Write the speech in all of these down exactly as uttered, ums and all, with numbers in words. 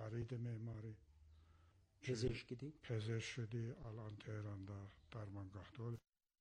خرید معماری، پزشکی پزشکی الان تهران'da درمانگاه.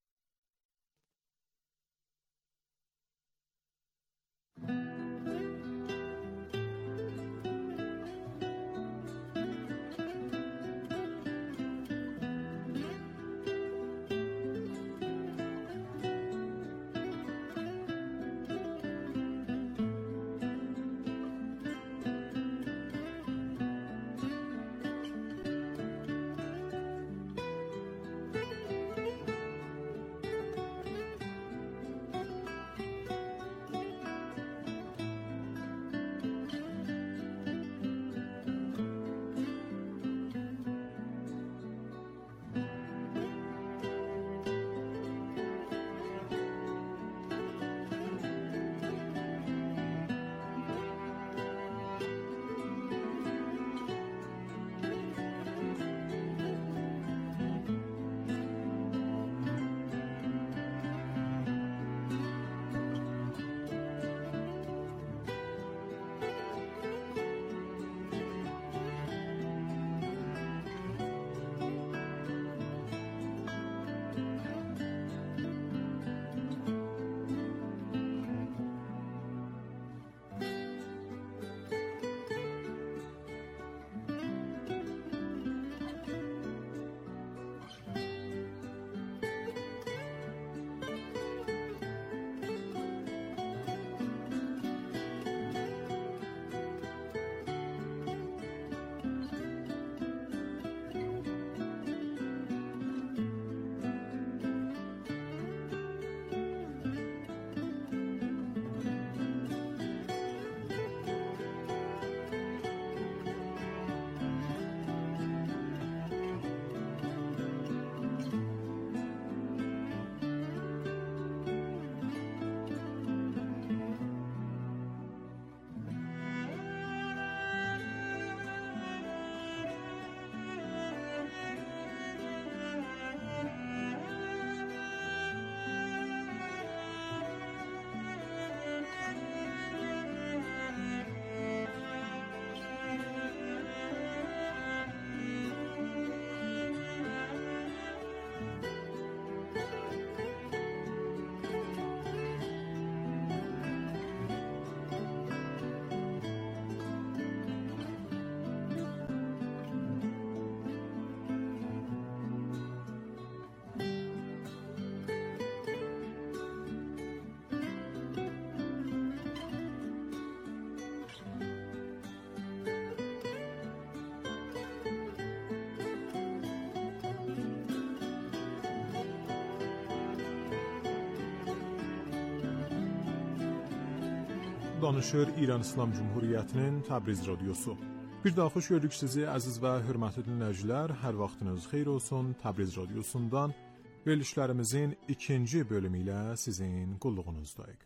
Danışır İran İslam Cumhuriyyətinin Təbriz radiosu. Bir daha xoş gördük sizi əziz və hörmətli dinləyicilər. Hər vaxtınız xeyir olsun. Təbriz radiosundan verilişlərimizin ikinci bölümü ilə sizin qulluğunuzdayıq.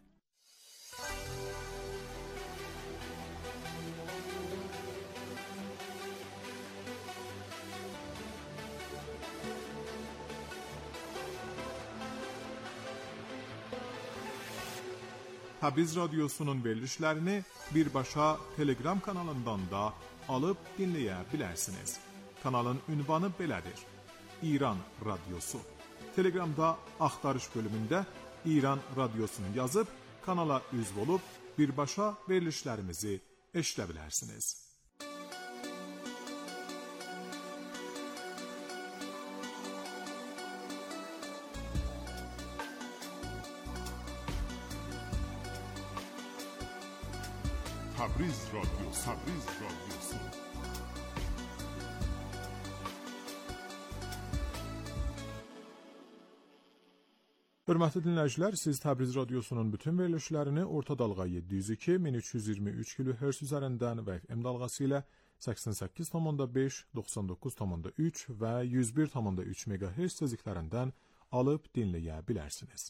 Təbriz radiosunun verilişlərini birbaşa Telegram kanalından da alıb dinləyə bilərsiniz. Kanalın ünvanı belədir: İran Radiosu. Telegramda axtarış bölümündə İran Radiosunu yazıb kanala üzv olub birbaşa verilişlərimizi eşidə bilərsiniz. Təbriz radiosu, Təbriz radiosu. Hörmətli dinləyicilər, siz Təbriz radiosunun bütün verilişlərini orta dalğa yeddi yüz iki min üç yüz iyirmi üç kilohertz üzərindən və F M dalğası ilə səksən səkkiz nöqtə beş, doxsan doqquz nöqtə üç və yüz bir nöqtə üç megahertz tezliklərindən alıb dinləyə bilərsiniz.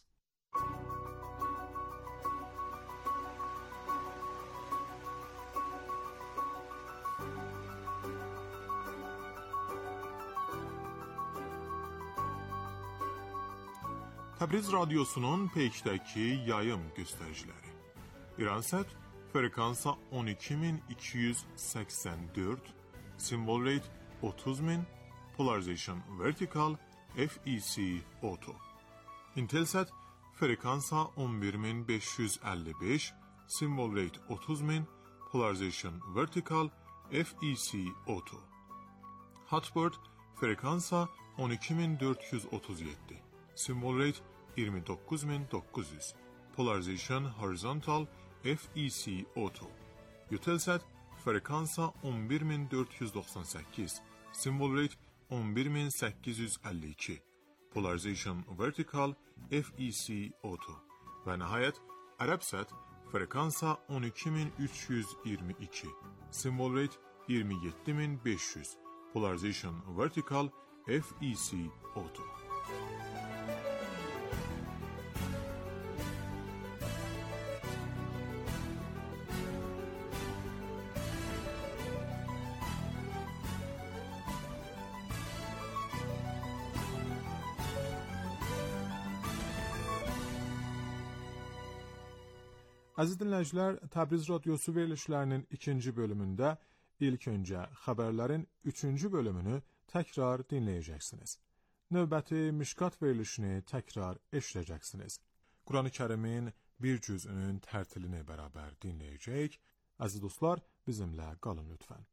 Təbriz radiosunun peykdəki yayım göstəriciləri. İransat frekansa on iki bin iki yüz seksen dört, symbol rate otuz bin, polarization vertical, F E C auto. Intelsat frekansa on bir bin beş yüz elli beş, symbol rate otuz bin, polarization vertical, F E C auto. Hotbird frekansa on iki bin dört yüz otuz yedi, symbol rate yirmi dokuz bin dokuz yüz, polarization horizontal, F E C auto. Eutelsat frekansa on bir bin dört yüz doxsan səkkiz, symbol rate on bir bin səkkiz yüz əlli iki, polarization vertical, F E C auto. Və nəhayət Arabsat frekansa on iki bin üç yüz iyirmi iki, symbol rate yirmi yeddi bin beş yüz, polarization vertical, F E C auto. Aziz dinləyicilər, Təbriz Radyosu verilişlərinin ikinci bölümündə ilk öncə xəbərlərin üçüncü bölümünü təkrar dinləyəcəksiniz. Növbəti Mişkat verilişini təkrar eşidəcəksiniz. Quran-ı Kərimin bir cüzünün tərtilini bərabər dinləyəcək. Aziz dostlar, bizimlə qalın lütfən.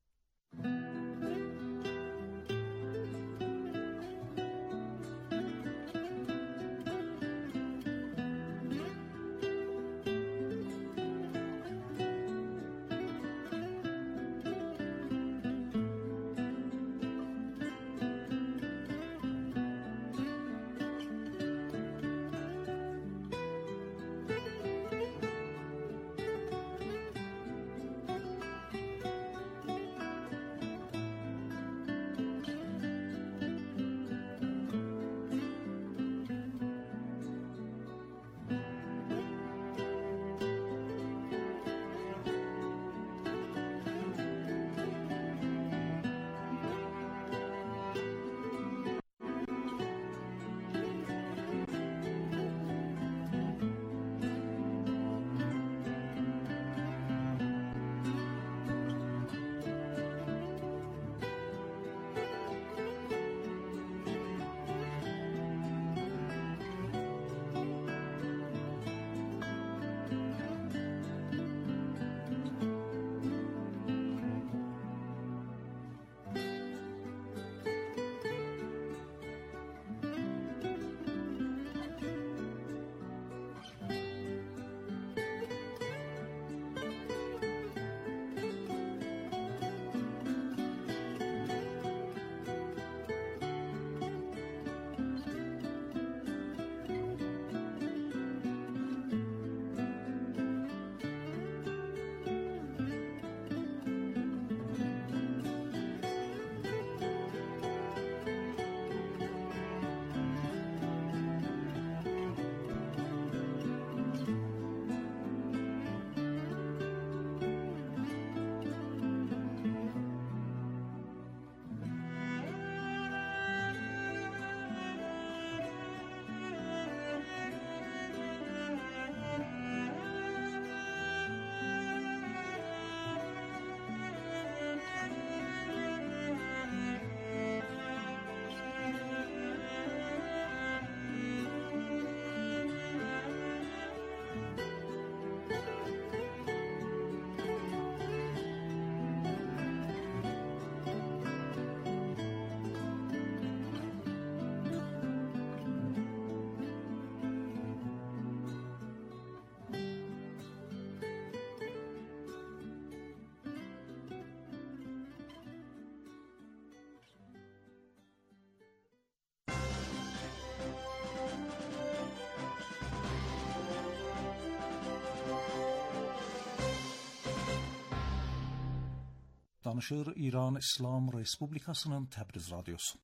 Danışır İran İslam Respublikasının Təbriz Radyosu.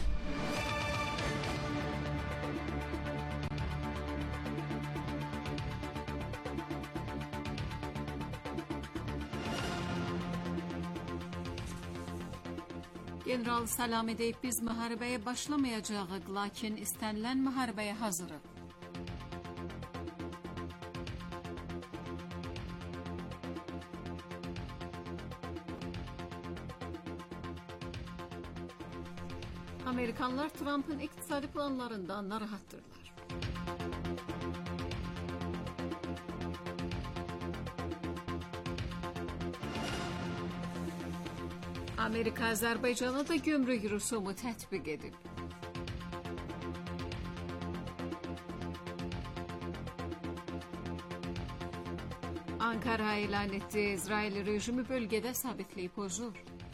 General salam edib biz müharibəyə başlamayacağıq, lakin istənilən müharibəyə hazırıq. Amerikanlar Trump'ın iktisadi planlarından narahattırlar. Amerika Azərbaycana da gömrük rüsumu tətbiq edib. Ankara elan etdi, İsrail rejimi bölgədə sabitliyi pozur.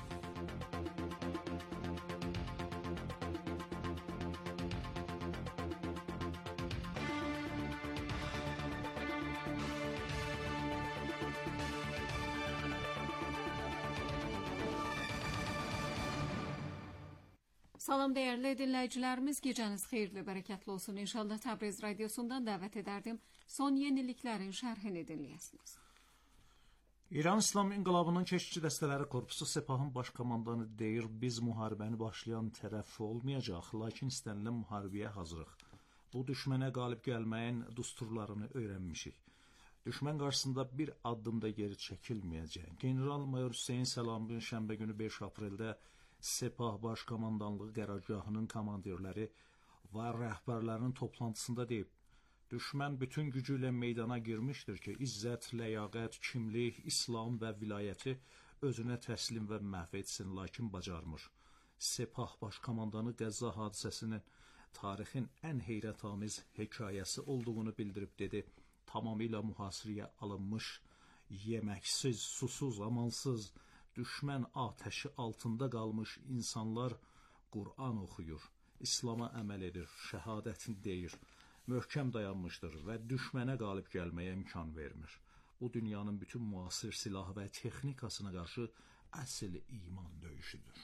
Salam değerli dinleyicilerimiz, geceniz xeyirli, bərəkətli olsun. İnşallah Təbriz radyosundan dəvət edərdim. Son yeniliklərin şərhini dinləyəsiniz. İran İslam İnqilabının Keşikçi Dəstələri Korpusu Sepahın baş komandanı deyir, biz müharibəni başlayan tərəf olmayacaq, lakin istənilən müharibəyə hazırıq. Bu düşmənə qalib gəlməyin düsturlarını öyrənmişik. Düşmən qarşısında bir addım da geri çəkilməyəcək. General-mayor Hüseyin Səlamın şənbə günü beş apreldə Sepah Baş Komandanlığı qərargahının komandirləri və rəhbərlərinin toplantısında deyib, düşmən bütün gücü ilə meydana girmişdir ki, izzət, ləyaqət, kimlik, İslam və vilayəti özünə təslim və məhv etsin, lakin bacarmır. Sepah Baş Komandanı Qəzza hadisəsinin tarixin ən heyrətamiz hekayəsi olduğunu bildirib dedi, tamamilə mühasirəyə alınmış, yeməksiz, susuz, amansız, düşmən atəşi altında qalmış insanlar Qur'an oxuyur, İslama əməl edir, şəhadətini deyir, möhkəm dayanmışdır və düşmənə qalib gəlməyə imkan vermir. Bu dünyanın bütün müasir silah və texnikasına qarşı əsl iman döyüşüdür.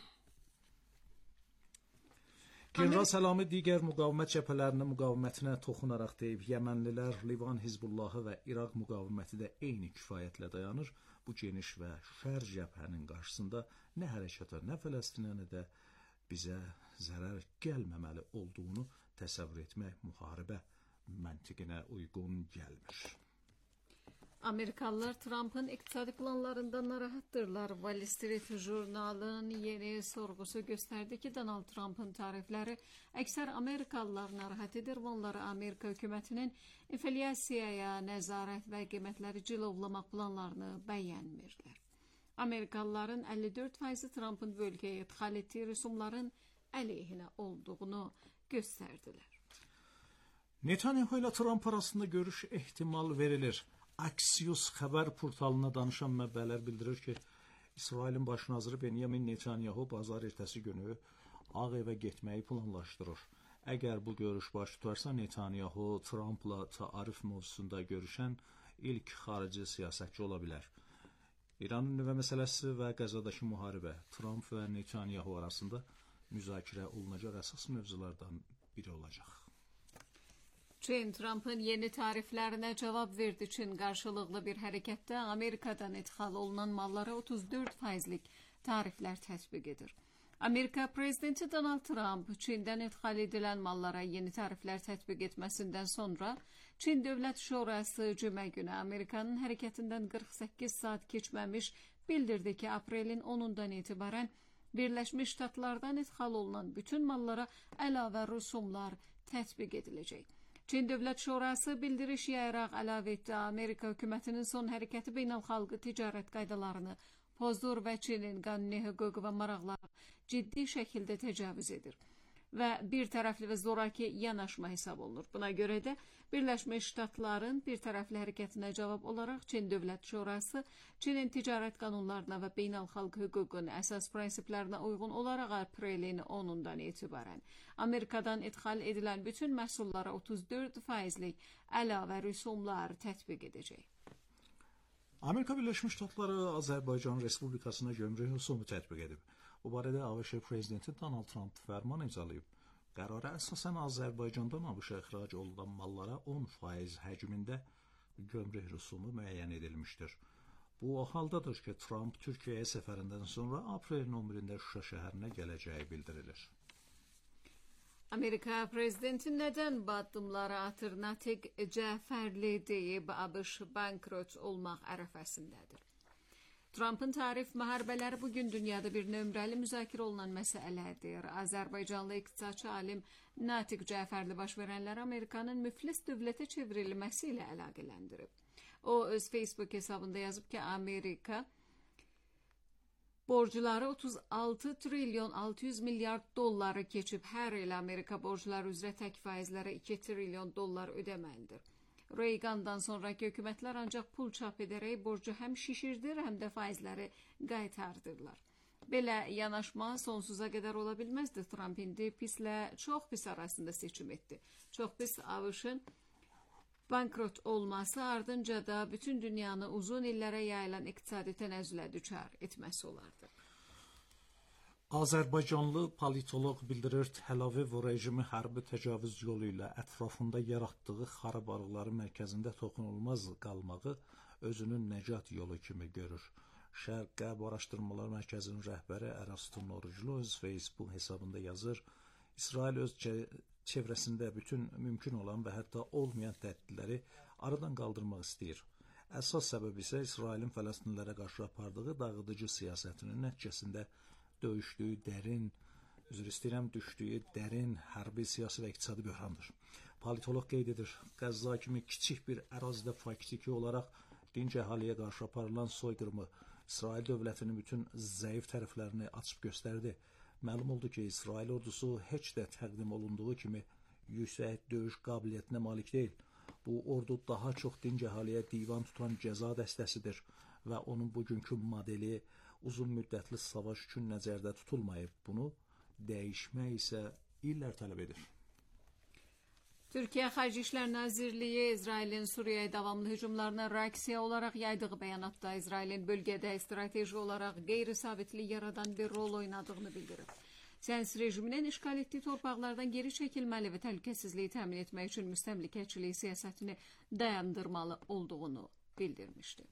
General Səlami digər müqavimət cəbhələrinin müqavimətinə toxunaraq deyib, Yəmənlilər, Livan Hizbullahı və İraq müqaviməti də eyni kifayətlə dayanır. Bu geniş və şər cəbhənin qarşısında nə hərəkata, nə Fələstinə, nə də bizə zərər gəlməməli olduğunu təsəvvür etmək müharibə məntiqinə uyğun gəlmir. Amerikalılar Trump'ın iktisadi planlarından narahattırlar. Wall Street jurnalının yeni sorgusu gösterdi ki Donald Trump'ın tarifləri əksər Amerikalılar narahat edir və onları Amerika hökumətinin inflyasiyaya nəzarət və qiymətləri cilovlamaq planlarını bəyənmirlər. Amerikalıların əlli dörd faizi Trump'ın bölgəyə idxal etdiyi rüsumların əleyhinə olduğunu göstərdilər. Netanyahu ilə Trump arasında görüş ehtimal verilir. Axios xəbər portalına danışan mənbələr bildirir ki, İsrailin baş naziri Benjamin Netanyahu bazar ertəsi günü Ağ Evə getməyi planlaşdırır. Əgər bu görüş baş tutarsa, Netanyahu Trumpla tarif mövzusunda görüşən ilk xarici siyasətçi ola bilər. İranın nüvə məsələsi və Qəzzadakı müharibə Trump və Netanyahu arasında müzakirə olunacaq əsas mövzulardan biri olacaq. Çin, Trump'ın yeni tariflerine cevap verdi. Çin karşılıklı bir harekette Amerika'dan ithal olunan mallara otuz dört faizlik tarifler tətbiq edir. Amerika Prezidenti Donald Trump, Çin'den ithal edilen mallara yeni tarifler tətbiq etmesinden sonra, Çin Dövlət Şurası cümə günü Amerikanın hərəkətindən qırx səkkiz saat keçməmiş bildirdi ki, aprelin onundan itibaren Birləşmiş Ştatlardan ithal olunan bütün mallara əlavə rüsumlar tətbiq ediləcək. Çin Dövlət Şurası bildiriş yayaraq əlavə etdi, Amerika hökumətinin son hərəkəti beynəlxalqı ticarət qaydalarını pozdur və Çinin qanuni hüquq və maraqları ciddi şəkildə təcavüz edir və bir tərəfli və zoraki yanaşma hesab olunur. Buna görə də Birləşmiş Ştatların bir tərəfli hərəkətinə cavab olaraq Çin Dövlət Şurası Çinin ticarət qanunlarına və beynəlxalq hüququn əsas prinsiplərinə uyğun olaraq aprelin onundan etibarən Amerikadan ithal edilən bütün məhsullara otuz dörd faizlik əlavə rüsumlar tətbiq edəcək. Amerika Birləşmiş Ştatları Azərbaycan Respublikasına gömrük rüsumu tətbiq edib. Bu barədə ABŞ prezidenti Donald Trump fərman imzalayıb. Qərara əsasən Azərbaycandan ABŞ-a ixrac olunan mallara on faiz həcmində gömrük rüsumu müəyyən edilmişdir. Bu o haldadır ki, Trump Türkiyəyə səfərindən sonra aprelin on birində Şuşa şəhərinə gələcəyi bildirilir. Amerika prezidenti nədən bu addımları atır? Natiq Cəfərli deyib, ABŞ bankrot olmaq ərəfəsindədir. Trump'ın tarif müharibələri bugün dünyada bir nömrəli müzakirə olunan məsələdir. Azərbaycanlı iqtisadçı alim Natiq Cəfərli baş verənləri Amerikanın müflis dövlətə çevrilməsi ilə əlaqələndirib. O öz Facebook hesabında yazıb ki, Amerika borcuları otuz altı trilyon altı yüz milyard dolları keçib. Hər il Amerika borcları üzrə tək faizlərə iki trilyon dollar ödəməlidir. Reagan'dan sonraki hökumətlər ancaq pul çap edərək borcu həm şişirdir, həm də faizləri qaytardırlar. Belə yanaşma sonsuza qədər ola bilməzdi. Trump indi pislə çox pis arasında seçim etdi. Çox pis ABŞ-ın bankrot olması, ardınca da bütün dünyanı uzun illərə yayılan iqtisadi tənəzzülə düçar etməsi olardı. Azərbaycanlı politoloq bildirir, Tel Aviv rejimi hərbi təcavüz yolu ilə ətrafında yaratdığı xarabalıqların mərkəzində toxunulmaz qalmağı özünün nəcat yolu kimi görür. Şərq Qərb Araşdırmalar Mərkəzinin rəhbəri Ərastum Oruclu öz Facebook hesabında yazır, İsrail öz çevrəsində bütün mümkün olan və hətta olmayan təhdidləri aradan qaldırmaq istəyir. Əsas səbəb isə İsrailin Fələstinlilərə qarşı apardığı dağıdıcı siyasətinin nəticəsində döyüşdüyü dərin, üzr istəyirəm, düşdüyü dərin hərbi, siyasi və iqtisadi böhrandır. Politolog qeyd edir, Qəzza kimi kiçik bir ərazidə faktiki olaraq dinc əhaliyə qarşı aparılan soyqırımı İsrail dövlətinin bütün zəif tərəflərini açıb göstərdi. Məlum oldu ki, İsrail ordusu heç də təqdim olunduğu kimi yüksək döyüş qabiliyyətinə malik deyil. Bu ordu daha çox dinc əhaliyə divan tutan cəza dəstəsidir və onun bugünkü modeli uzun müddətli savaş üçün nəzərdə tutulmayıb. Bunu dəyişmək isə illər tələb edir. Türkiyə Xarici İşlər Nazirliyi İsrailin Suriyaya davamlı hücumlarına reaksiya olaraq yaydığı bəyanatda İsrailin bölgədə strateji olaraq qeyri-sabitlik yaradan bir rol oynadığını bildirib. Siyasi rejiminin işğal etdiyi torpaqlardan geri çəkilməli və təhlükəsizliyi təmin etmək üçün müstəmləkəçilik siyasətini dayandırmalı olduğunu bildirmişdi.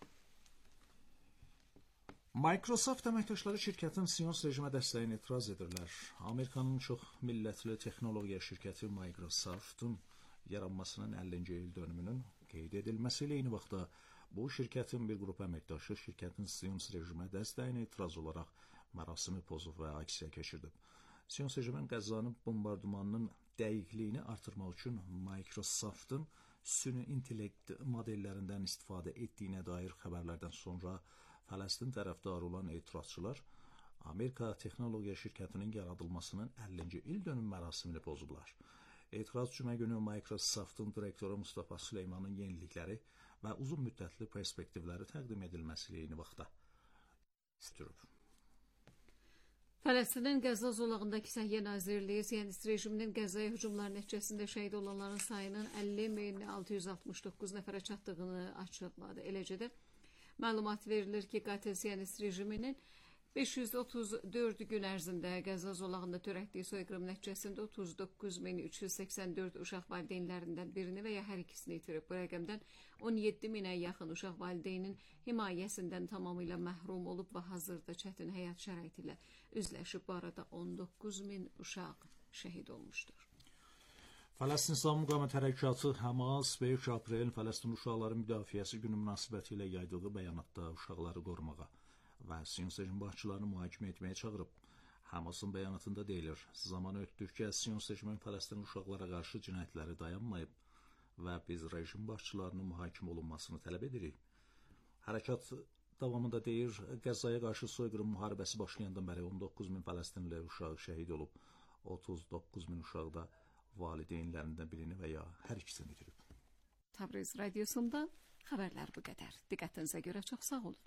Microsoft əməkdaşları şirkətin Sionist rejimə dəstəyini etiraz edirlər. Amerikanın çox millətli texnologiya şirkəti Microsoft'un yaranmasının əllinci il dönümünün qeyd edilməsi ilə eyni vaxtda bu şirkətin bir qrup əməkdaşı şirkətin Sionist rejimə dəstəyini etiraz olaraq mərasimi pozub və aksiya keçirdib. Sionist rejimin Qəzzanın bombardımanının dəqiqliyini artırmaq üçün Microsoft'un süni intellekt modellərindən istifadə etdiyinə dair xəbərlərdən sonra Fələstin tərəfdarı olan etirazçılar Amerika texnologiya şirkətinin yaradılmasının əllinci il dönüm mərasimini pozublar. Etiraz cümə günü Microsoft'un direktoru Mustafa Süleymanın yenilikləri və uzun müddətli perspektivləri təqdim edilməsi ilə eyni vaxtda sürüb. Fələstinin Qəzza zolağındakı Səhiyyə Nazirliyi Siyonist rejiminin Qəzzaya hücumları nəticəsində şəhid olanların sayının əlli min altı yüz altmış doqquz nəfərə çatdığını açıqladı. Eləcə də məlumat verilir ki, qatil Siyonist rejiminin beş yüz otuz dörd gün ərzində Qəzza zolağında törətdiyi soyqırım nəticəsində otuz doqquz min üç yüz səksən dörd uşaq valideynlərindən birini və ya hər ikisini itirib. Bu rəqəmdən on yeddi minə yaxın uşaq valideynin himayəsindən tamamilə məhrum olub və hazırda çətin həyat şəraiti ilə üzləşib. Bu arada on doqquz min uşaq şəhid olmuşdur. Fələstin İslam Müqavimət Hərəkatı Həmas beş aprel Fələstin uşaqları müdafiəsi günü münasibəti ilə yaydığı bəyanatda uşaqları qorumağa və Siyonist rejim başçılarını mühakimə etməyə çağırıb. Həmasın bəyanatında deyilir, zaman ötdükcə Siyonist rejimin Fələstin uşaqlara qarşı cinayətləri dayanmayıb və biz rejim başçılarının mühakimə olunmasını tələb edirik. Hərəkat davamında deyir, Qəzzaya qarşı soyqırım müharibəsi başlayandan bəri on doqquz min Fələstinli uşaq şəhid olub, otuz doqquz min uşaq da valideynlərindən birini və ya hər ikisini itirib. Təbriz Radiosu'nda xəbərlər bu qədər. Diqqətinizə görə çox sağ olun.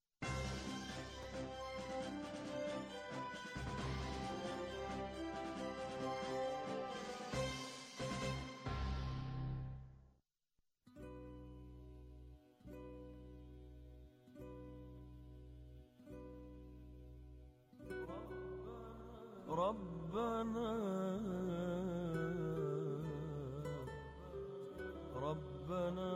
ربنا ربنا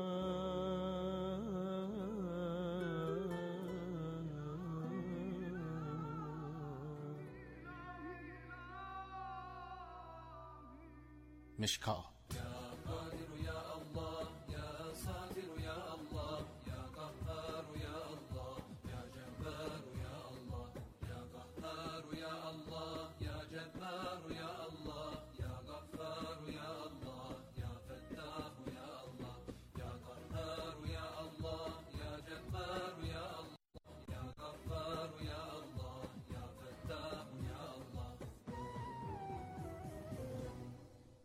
مشكاة يا قادر يا الله يا صابر يا الله يا قهار يا الله يا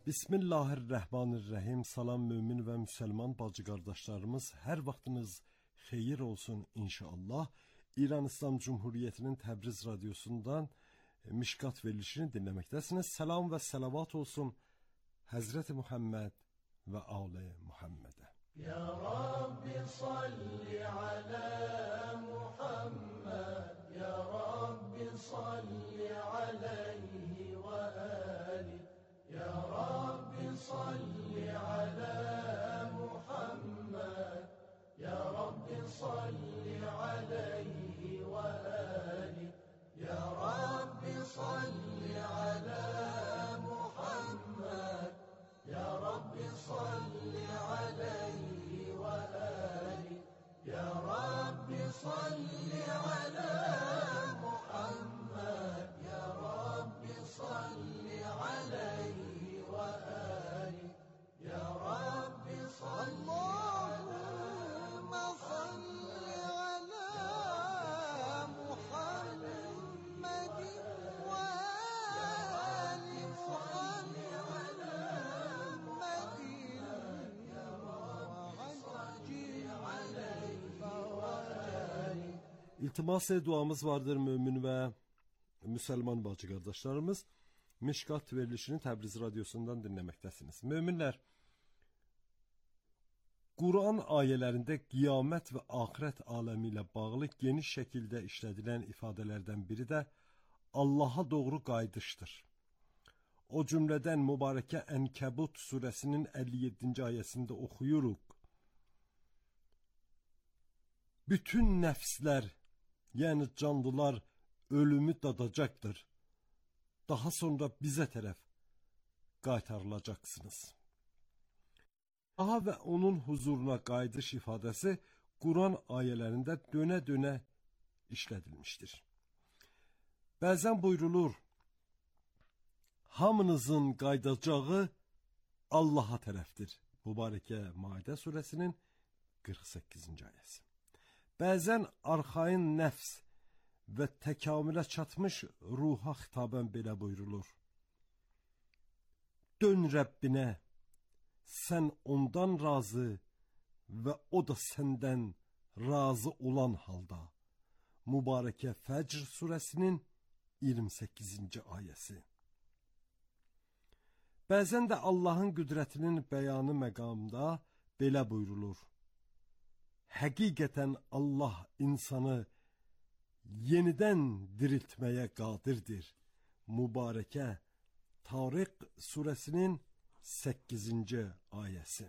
Bismillahirrahmanirrahim. Salam mümin və müsəlman bacı qardaşlarımız, hər vaxtınız xeyir olsun inşallah. İran İslam Cumhuriyyətinin Təbriz radiosundan Mişkat verilişini dinləməkdəsiniz. Salam və salavat olsun Həzrəti Muhammed və Ali Muhammedə. Ya Rabbi salli ala Muhammed, Ya Rabbi salli alayhi və ali. Ya Rabbi salli ala Muhammed, Ya Rabbi salli alayhi və ali. Ya Rabbi salli ala Muhammed, Ya Rabbi salli alayhi və ali. Ya Rabbi salli ala Muhammed, Ya Rabbi salli alayhi və ali. Ya Rabbi salli Allahümme salli ala Muhammedin ve ali salli ala Muhammedin ve hacci alayhi ve ali. İltimas duamız vardır mümin və müsəlman bacı qardaşlarımız. Mişkat verilişini Təbriz radiosundan dinləməkdəsiniz. Möminlər, Quran ayələrində qiyamət və axirət aləmi ilə bağlı geniş şəkildə işlədilən ifadələrdən biri də Allaha doğru qayıdışdır. O cümlədən mübarəkə Ənkəbut surəsinin əlli yeddinci ayəsində oxuyuruq. Bütün nəfslər, yəni canlılar ölümü dadacaqdır. Daha sonra bizə tərəf qaytarılacaqsınız. Aha və onun huzuruna qayıdış ifadəsi Quran ayələrində dönə-dönə işlədilmişdir. Bəzən buyrulur, hamınızın qayıdacağı Allaha tərəfdir. Mübarəkə Maidə surəsinin qırx səkkizinci ayəsi. Bəzən arxain nəfs və təkamülə çatmış ruha xitabən belə buyrulur. Dön Rəbbinə, sən ondan razı və o da səndən razı olan halda. Mübarəkə Fəcr surəsinin iyirmi səkkizinci ayəsi. Bəzən də Allahın qüdrətinin bəyanı məqamında belə buyrulur. Həqiqətən Allah insanı yenidən diriltməyə qadirdir. Mübarəkə Tariq surəsinin səkkizinci ayəsi.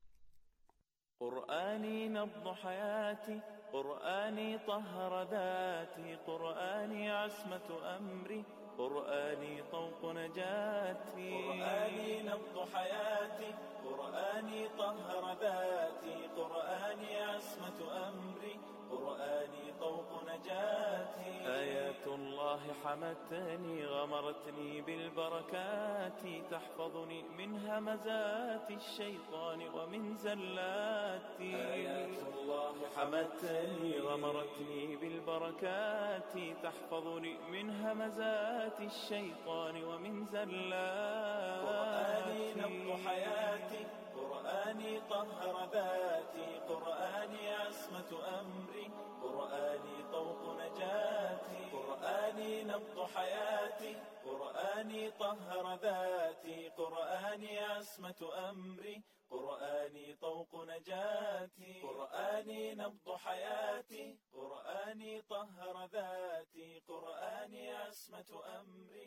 قرآني نبض حياتي، قرآني طهر ذاتي، قرآني عصمة أمري، قرآني طوق نجاتي. قرآني نبض حياتي، قرآني طهر ذاتي، قرآني عصمة أمري، قرآني طوق نجاتي. آيات الله حمتني، غمرتني بالبركات، تحفظني من همزات الشيطان ومن زلاتي. آيات الله حمتني، غمرتني بالبركات، تحفظني من همزات الشيطان ومن زلاتي. قرآني نبض حياتي، قرآني طهر ذاتي، قرآني عصمة أمري، قرآني طوق نجاتي. قرآني نبض حياتي، قرآني طهر ذاتي، قرآني عصمة أمري، قرآني طوق نجاتي. قرآني نبض حياتي، قرآني طهر ذاتي، قرآني عصمة أمري.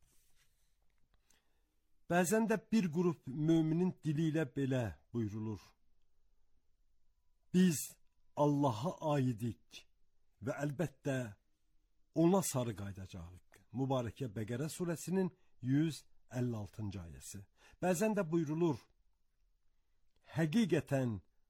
Bəzən də bir qrup müminin dili ilə belə buyrulur. Biz Allaha aidik və əlbəttə ona sarı qayıdacağıq. Mübarəkə Bəqərə surəsinin yüz əlli altıncı ayəsi. Bəzən də buyrulur. Həqiqətən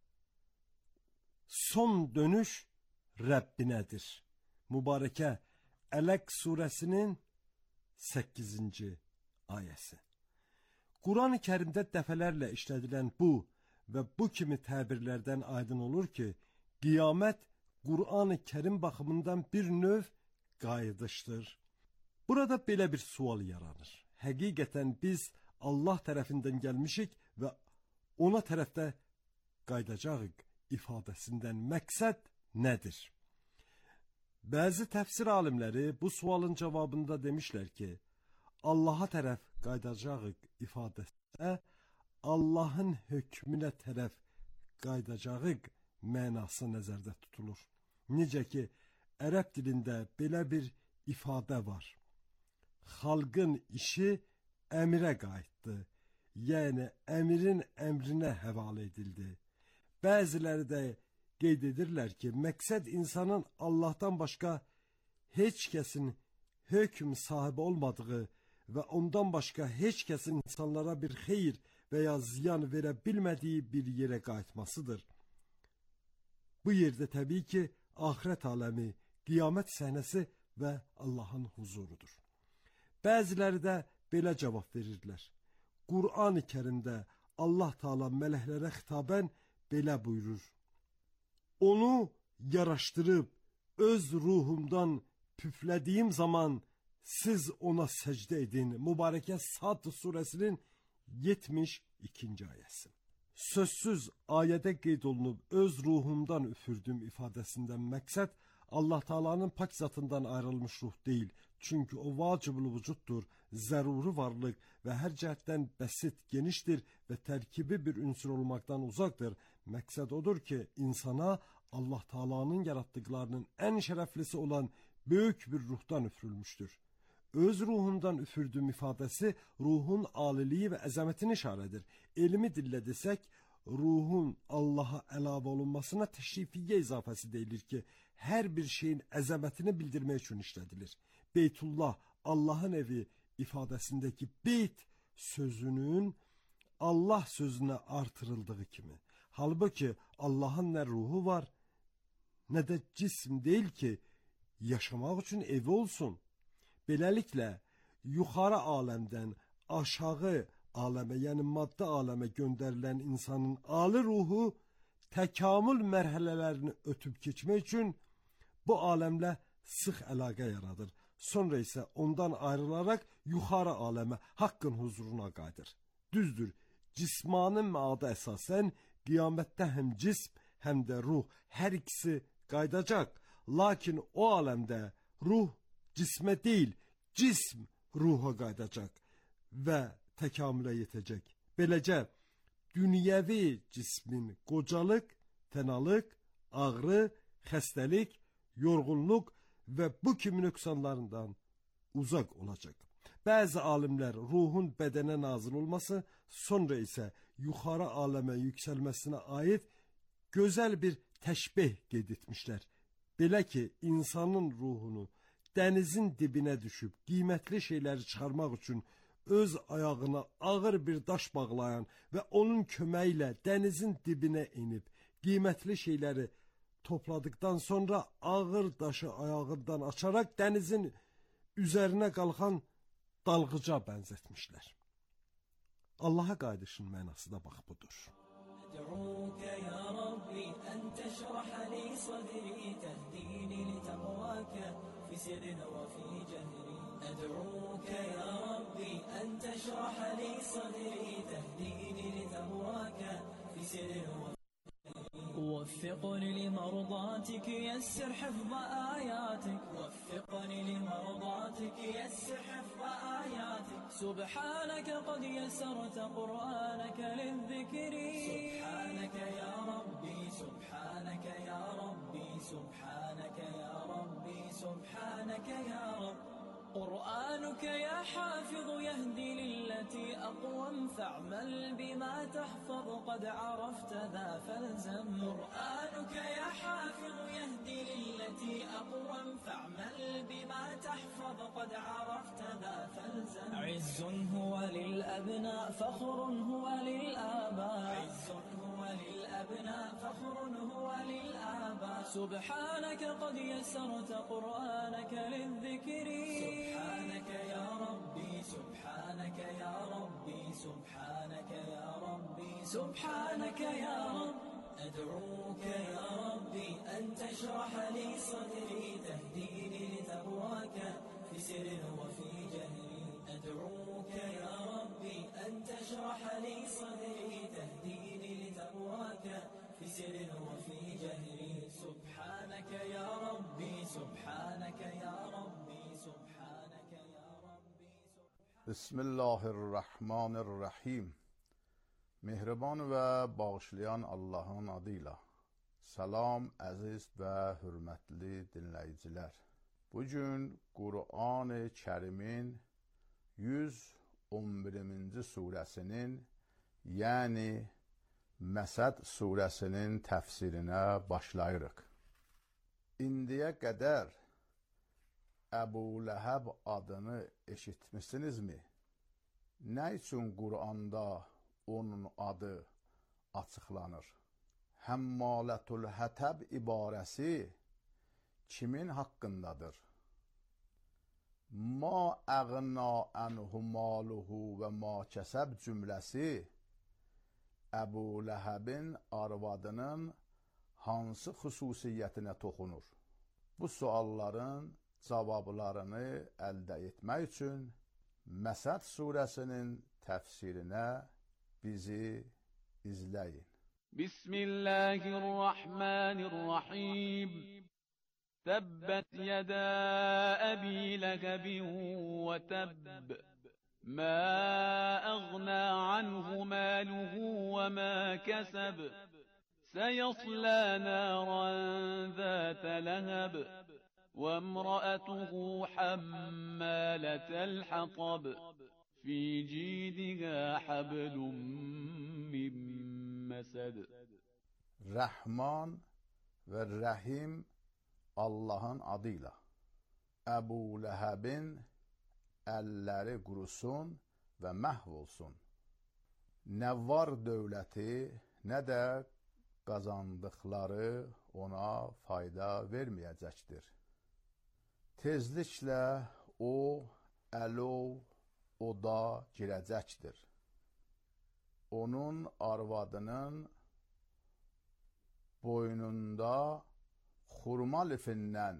son dönüş Rəbbinədir. Mübarəkə Ələq surəsinin səkkizinci ayəsi. Quran-ı Kərimdə dəfələrlə işlədilən bu və bu kimi təbirlərdən aydın olur ki, qiyamət Quran-ı Kərim baxımından bir növ qayıdışdır. Burada belə bir sual yaranır. Həqiqətən biz Allah tərəfindən gəlmişik və ona tərəfdə qaydacağıq ifadəsindən məqsəd nədir? Bəzi təfsir alimləri bu sualın cavabında demişlər ki, Allaha tərəf qaydacağıq ifadəsində Allahın hökmünə tərəf qaydacağıq mənası nəzərdə tutulur. Necə ki, ərəb dilində belə bir ifadə var. Xalqın işi əmirə qayıtdı, yəni əmirin əmrinə həvalə edildi. Bəziləri də qeyd edirlər ki, məqsəd insanın Allahdan başqa heç kəsin hökm sahibi olmadığı və ondan başqa heç kəsin insanlara bir xeyir və ya ziyan verə bilmədiyi bir yerə qayıtmasıdır. Bu yerdə təbii ki, axirət aləmi, qiyamət səhnəsi və Allahın huzurudur. Bəziləri də belə cavab verirlər. Qur'an-ı Kərimdə Allah Taala mələklərə xitabən belə buyurur. Onu yaraşdırıb öz ruhumdan püflədiyim zaman siz ona səcdə edin. Mübarəkə Sad surəsinin yetmiş ikinci ayəsi. Sözsüz ayədə qeyd olunub öz ruhumdan üfürdüm ifadəsindən məqsəd Allah Taala'nın pak zatından ayrılmış ruh deyil. Çünki o vacibül vücuddur, zəruri varlıq və hər cəhətdən bəsit, genişdir və tərkibi bir ünsur olmaqdan uzaqdır. Məqsəd odur ki, insana Allah Taala'nın yaratdıqlarının ən şərəflisi olan böyük bir ruhdan üfürülmüşdür. Öz ruhundan üfürdüyüm ifadəsi ruhun aliliyi və əzəmətini işarədir. Elmi dillə desək, ruhun Allaha əlavə olunmasına təşrifiyyə izafəsi deyilir ki, hər bir şeyin əzəmətini bildirmək üçün işlədilir. Beytullah, Allahın evi ifadəsindəki beyt sözünün Allah sözünə artırıldığı kimi. Halbuki Allahın nə ruhu var, nə də cism deyil ki, yaşamaq üçün evi olsun. Beləliklə, yuxarı aləmdən aşağı aləmə, yəni maddə aləmə göndərilən insanın ali ruhu təkamül mərhələlərini ötüb keçmək üçün bu aləmlə sıx əlaqə yaradır. Sonra isə ondan ayrılaraq yuxarı aləmə, haqqın huzuruna qayıdır. Düzdür, cismanın məada əsasən qiyamətdə həm cism, həm də ruh hər ikisi qaydacaq. Lakin o aləmdə ruh cismə deyil, cism ruha qaydacaq və təkamülə yetəcək. Beləcə, dünyəvi cismin qocalıq, fənalıq, ağrı, xəstəlik, yorğunluq və bu kimi nöqsanlarından uzaq olacaq. Bəzi alimlər ruhun bədənə nazil olması, sonra isə yuxarı aləmə yüksəlməsinə aid gözəl bir təşbih qeyd etmişlər. Belə ki, insanın ruhunu dənizin dibinə düşüb qiymətli şeyləri çıxarmaq üçün öz ayağına ağır bir daş bağlayan və onun köməyi ilə dənizin dibinə enib qiymətli şeyləri topladıktan sonra ağır daşı ayağından açaraq dənizin üzərinə qalxan dalğıca bənzətmişlər. Allaha qayıdışın mənası da bax budur. أدعوك يا ربي أن تشرح لي صدري تهديني لتقواك في سر وفي جهري أدعوك يا ربي أن تشرح لي صدري تهديني لتقواك في سر وفي وفقني لمرضاتك يسر حفظ آياتك وفقني لمرضاتك يسر حفظ آياتك سبحانك قد يسرت قرآنك للذكر سبحانك يا ربي سبحانك يا ربي سبحانك يا ربي سبحانك يا رب قرآنك يا حافظ يهدي للتي أقوم فاعمل بما تحفظ قد عرفت ذا فالزم قرآنك يا حافظ يهدي للتي أقوم فاعمل بما تحفظ قد عرفت ذا فالزم عز هو للأبناء فخر هو للآباء عز هو للأبناء فخر هو للآباء سبحانك قد يسرت قرآنك للذكر سبحانك يا ربي سبحانك يا ربي سبحانك يا ربي سبحانك يا رب أدعوك يا ربي أن تشرح لي صدري تهديني لتقواك في سر وفي جهري أدعوك يا رب ربي أن تشرح لي صدري تهديني لتقواك في سر وفي جهري سبحانك يا ربي سبحانك يا ربي سبحانك يا ربي بسم الله الرحمن الرحیم. مهربان و bağışlayan Allahın adıyla. Salam əziz və hörmətli dinləyicilər. Bugün Qur'an-ı Kərimin yüz on birinci surəsinin, yəni Məsəd surəsinin təfsirinə başlayırıq. İndiyə qədər Əbu Ləhəb adını eşitmisinizmi? Nə üçün Qur'anda onun adı açıqlanır? Həmmalətül Hətəb ibarəsi kimin haqqındadır? Ma əğna ənhu maluhu və ma kəsəb cümləsi Əbu Ləhəbin arvadının hansı xüsusiyyətinə toxunur? Bu sualların cavablarını əldə etmək üçün Məsəd surəsinin təfsirinə bizi izləyin. Bismillahirrahmanirrahim. Təbbət yədə əbi ləhəbin və təbb. Mə əğnə anhu məluhu və mə kəsəb. Səyəslə nəran zətə ləhəb. وامرأته حمالة الحطب في جيدها حبل من مسد. Rəhman və Rəhim Allahın adıyla. Əbu Ləhəbin əlləri qurusun və məhv olsun. Nə var dövləti, nə də qazandıqları ona fayda verməyəcəkdir. Tezliklə o, əlov, oda girəcəkdir. Onun arvadının boynunda xurma lifindən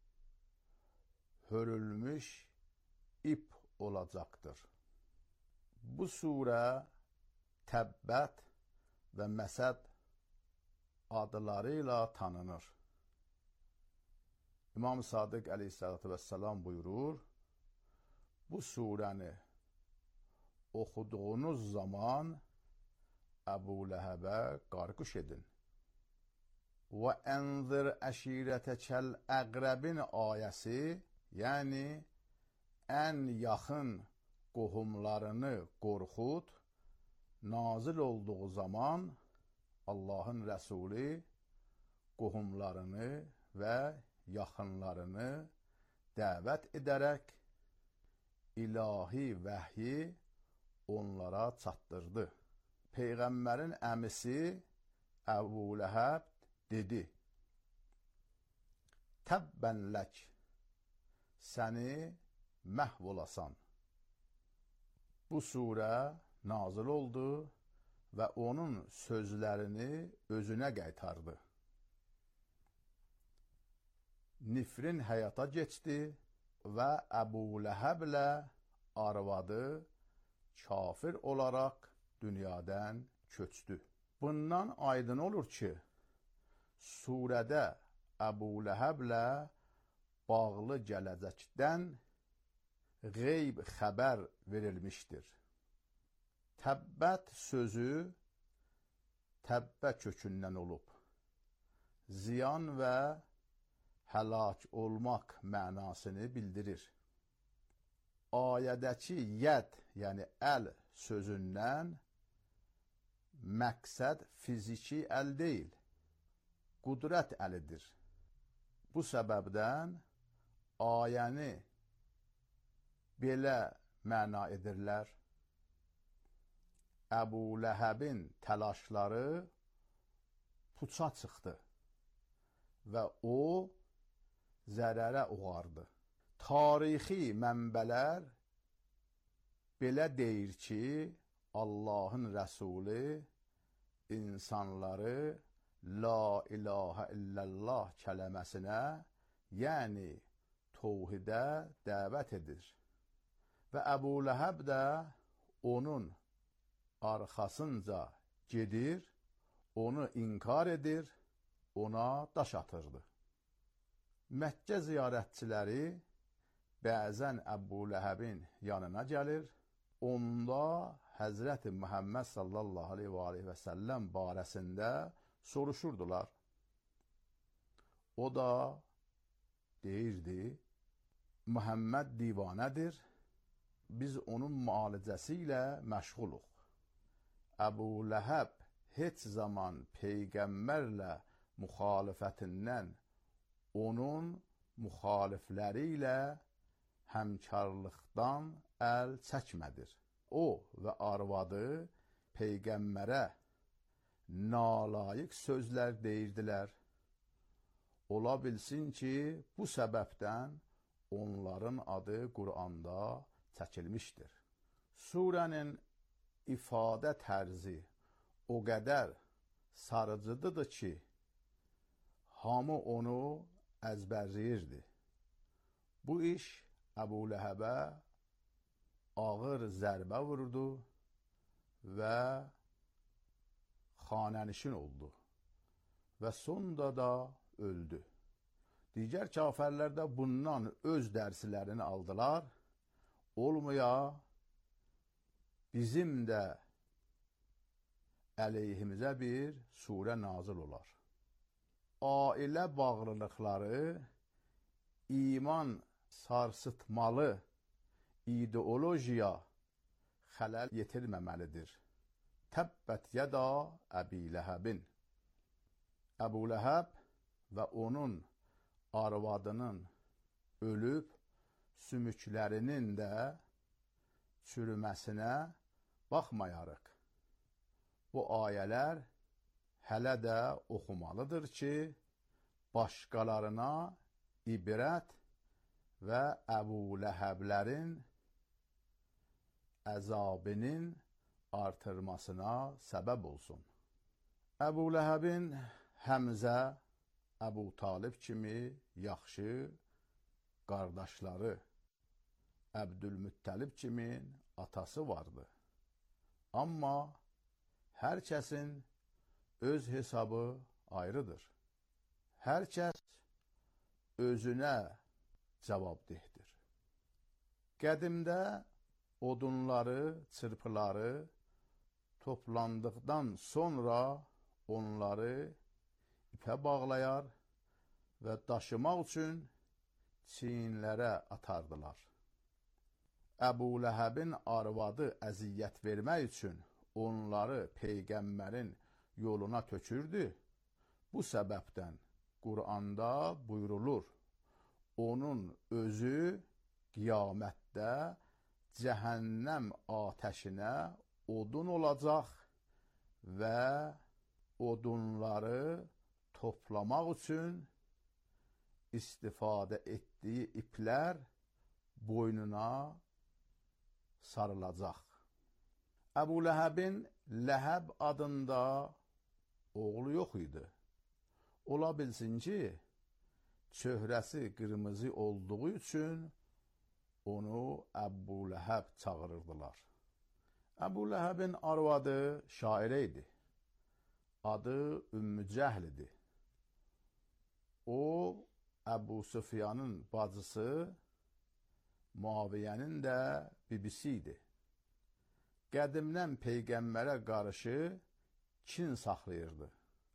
hörülmüş ip olacaqdır. Bu surə Təbbət və Məsəd adlarıyla tanınır. İmam Sadiq əleyhissalatü vesselam buyurur, bu surəni oxuduğunuz zaman Əbu Ləhəbə qarqış edin. Və ənzir əşirətəkəl əqrəbin ayəsi, yəni ən yaxın qohumlarını qorxud, nazil olduğu zaman Allahın Rəsuli qohumlarını və yaxınlarını dəvət edərək ilahi vəhyi onlara çatdırdı. Peyğəmbərin əmisi Əbu Ləhəb dedi, Təbbənlək, səni məhv olasan. Bu surə nazil oldu və onun sözlərini özünə qaytardı. Nifrin həyata geçdi və Əbu Ləhəblə arvadı kafir olaraq dünyadan köçdü. Bundan aydın olur ki, surədə Əbu Ləhəblə bağlı gələcəkdən qeyb xəbər verilmişdir. Təbbət sözü təbbə kökündən olub. Ziyan və həlak olmaq mənasını bildirir. Ayədəki yəd, yəni əl sözündən məqsəd fiziki əl deyil, qudrət əlidir. Bu səbəbdən ayəni belə məna edirlər. Əbu Ləhəbin təlaşları puça çıxdı və o zərərə uğardı. Tarixi mənbələr belə deyir ki, Allahın Rəsuli insanları La ilahə illallah kələməsinə, yəni tövhidə dəvət edir. Və Əbu Ləhəb də onun arxasınca gedir, onu inkar edir, ona daş atırdı. Məkkə ziyarətçiləri bəzən Əbu Ləhəbin yanına gəlir, onda Həzrəti Muhammed sallallahu aleyhi və səlləm barəsində soruşurdular. O da deyirdi, Muhammed divanədir, biz onun müalicəsi ilə məşğuluq. Əbu Ləhəb heç zaman Peyğəmbərlə müxalifətindən onun müxalifləri ilə həmkarlıqdan əl çəkmədir. O və arvadı Peyğəmbərə nalayiq sözlər deyirdilər. Ola bilsin ki, bu səbəbdən onların adı Quranda çəkilmişdir. Surənin ifadə tərzi o qədər sarıcıdır ki, hamı onu əzbərləyirdi. Bu iş Əbu Ləhəbə ağır zərbə vurdu və xanənişin oldu və sonda da öldü. Digər kafirlər də bundan öz dərslərini aldılar. Olmaya bizim də əleyhimizə bir surə nazil olar. Ailə bağlılıqları iman sarsıtmalı ideolojiya xələl yetirməməlidir. Təbbət yəda Əbi Ləhəbin. Əbu Ləhəb və onun arvadının ölüb sümüklərinin də çürüməsinə baxmayarıq. Bu ayələr hələ də oxumalıdır ki, başqalarına ibrət və Əbu Ləhəblərin əzabının artırmasına səbəb olsun. Əbu Ləhəbin Həmzə, Əbu Talib kimi yaxşı qardaşları, Əbdülmüttəlib kimi atası vardı. Amma hər kəsin öz hesabı ayrıdır. Hər kəs özünə cavabdehdir. Qədimdə odunları, çırpıları toplandıqdan sonra onları ipə bağlayar və daşımaq üçün çiyinlərə atardılar. Əbu Ləhəbin arvadı əziyyət vermək üçün onları Peyğəmbərin yoluna tökürdü. Bu səbəbdən Quranda buyurulur, onun özü qiyamətdə cəhənnəm atəşinə odun olacaq və odunları toplamaq üçün istifadə etdiyi iplər boynuna sarılacaq. Əbu Ləhəbin Ləhəb adında oğlu yox idi. Ola bilsin ki, çöhrəsi qırmızı olduğu üçün onu Əbu Ləhəb çağırırdılar. Əbu Ləhəbin arvadı şairə idi. Adı Ümmü Cəhl idi. O, Əbu Süfyanın bacısı, Muaviyyənin də bibisi idi. Qədimdən Peyğəmbərə qarşı kin saxlayırdı.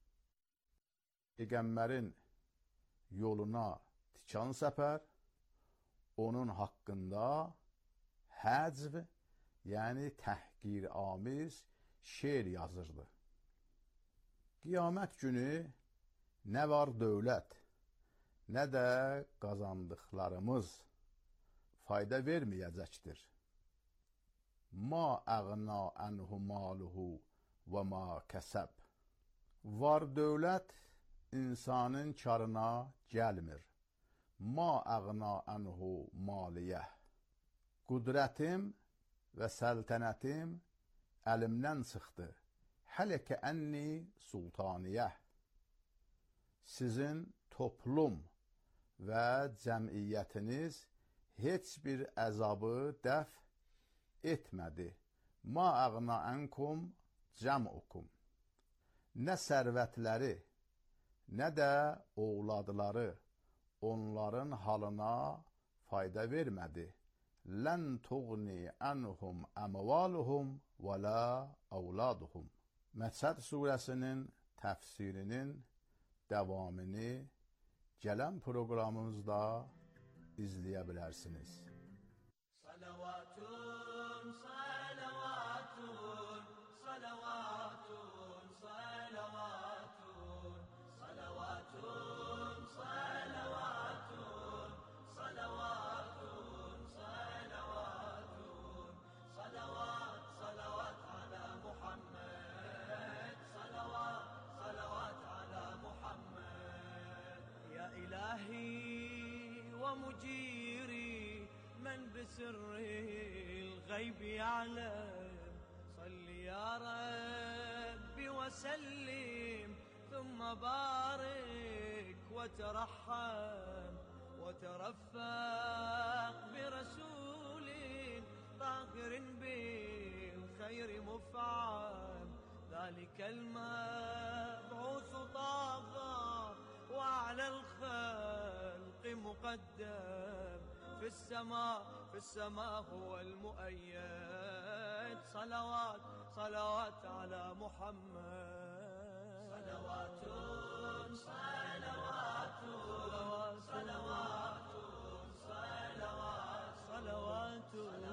Peyğəmbərin yoluna tikan səpər, onun haqqında həzv, yəni təhqir amiz şeir yazırdı. Qiyamət günü nə var dövlət, nə də qazandıqlarımız fayda verməyəcəkdir. Ma əğna ənhu maluhu və ma kəsəb. Var dövlət insanın karına gəlmir. Ma əğna ənhu maliyyə. Qudrətim və səltənətim əlimdən çıxdı. Hələ ki ənni sultaniyyə. Sizin toplum və cəmiyyətiniz heç bir əzabı dəf etmədi Ma əğna ənkum cəm'ukum. Nə sərvətləri, nə də oğladları onların halına fayda vermədi. Lən tuğni ənhum əmvaluhum və la əvladuhum. Məsəd surəsinin təfsirinin davamını gələn proqramımızda izləyə bilərsiniz. Salavatun, salavatun, salavatun, salavatun, salavatun, salavatun, salavatun, salavatun, salavat, salavat ala Muhammed, salavat, salavat ala Muhammed. Ya ilahi wa mujiri من بسر الغيب يعلم صل يا ربي وسلم ثم بارك وترحم وترفق برسول طاهر بالخير مفعم ذلك المبعوث طه وعلى الخلق مقدم في السماء في السماء هو المؤيد صلوات صلوات على محمد صلوات صلوات صلوات صلوات صلوات صلوات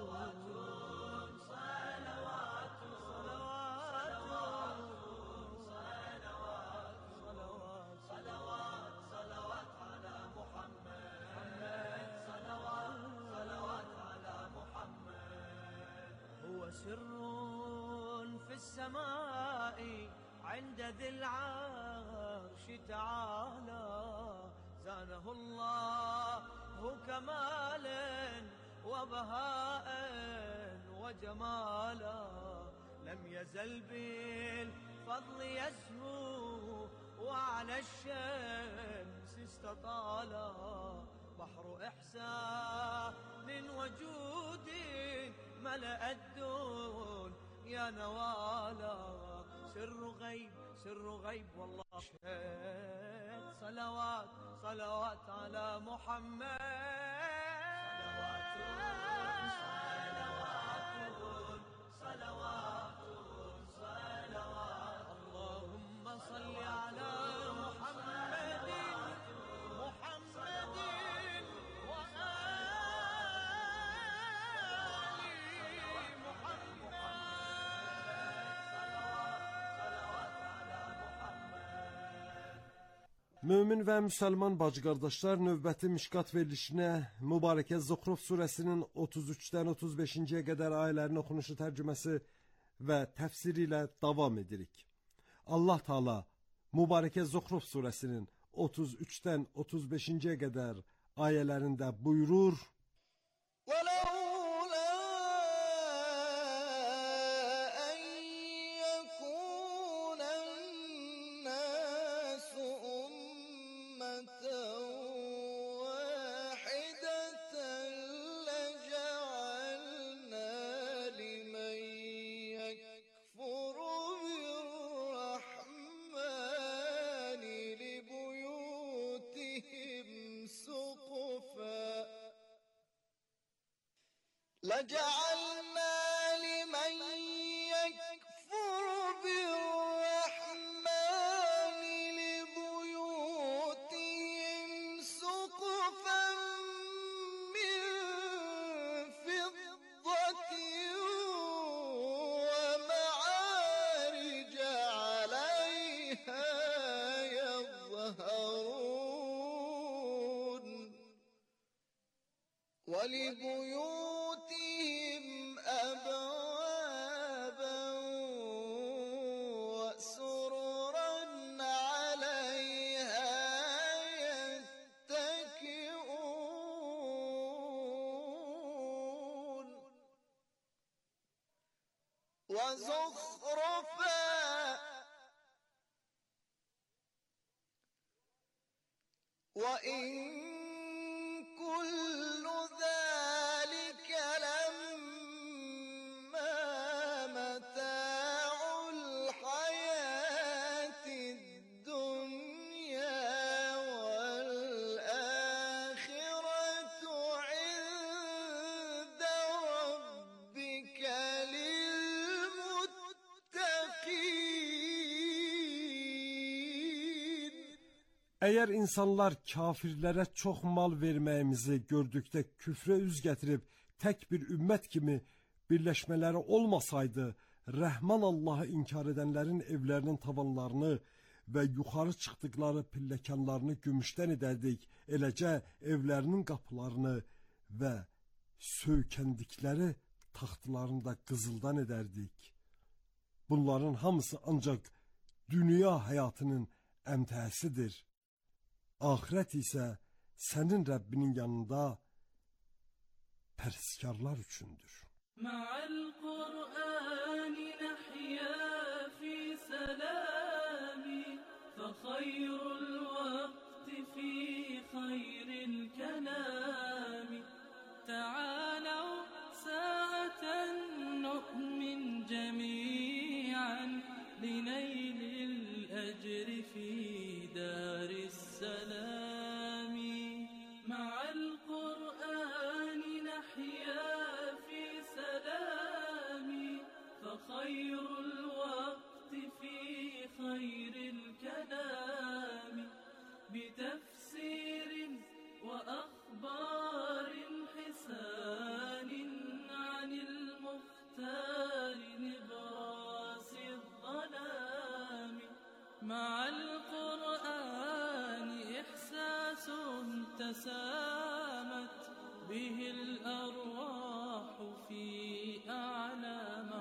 سر في السماء عند ذي العرش تعالى زانه الله كمالا وبهاء وجمالا لم يزل بالفضل يزهو وعلى الشمس استطالا بحر إحسان وجود ملأ الدون يا نوالا سر غيب سر غيب والله شهد صلوات صلوات على محمد صلوات صلوات صلوات اللهم صل على محمد محمد Mömin və müsəlman bacı qardaşlar, növbəti Mişkat verilişinə Mübarəkə Zuxruf surəsinin otuz üçdən otuz beşinciyə qədər ayələrin oxunuşu, tərcüməsi və təfsiri ilə davam edirik. Allah Taala Mübarəkə Zuxruf surəsinin otuz üçdən otuz beşinciyə qədər ayələrində buyurur: لجعلنا لمن يكفر بالرحمن لبيوتهم سقفا من فضة ومعارج عليها يظهرون ولبيوتهم أبوابا وسررا عليها يتكئون وزخرفا وإن كل ذلك لما Əgər insanlar kafirlərə çox mal verməyimizi gördükdə küfrə üz gətirib tək bir ümmət kimi birləşmələri olmasaydı, Rəhman Allahı inkar edənlərin evlərinin tavanlarını və yuxarı çıxdıqları pilləkənlərini gümüşdən edərdik, eləcə evlərinin qapılarını və söykəndikləri taxtlarını da qızıldan edərdik. Bunların hamısı ancaq dünya həyatının əmtəhəsidir. Ahirət isə sənin Rəbbinin yanında pərhizkarlar üçündür. Ma'al Qur'ani nahya fi salami fa khayrul waqti fi khayril kalami ta'alaw sa'atan nu'min jami'an linaylil ajri fi daris salami ma'al Qur'ani nahya خير الوقت في خير الكلام بتفسير وأخبار حسان عن المختار نبراس الظلام مع القرآن إحساس تسامت به الأرواح في أعلى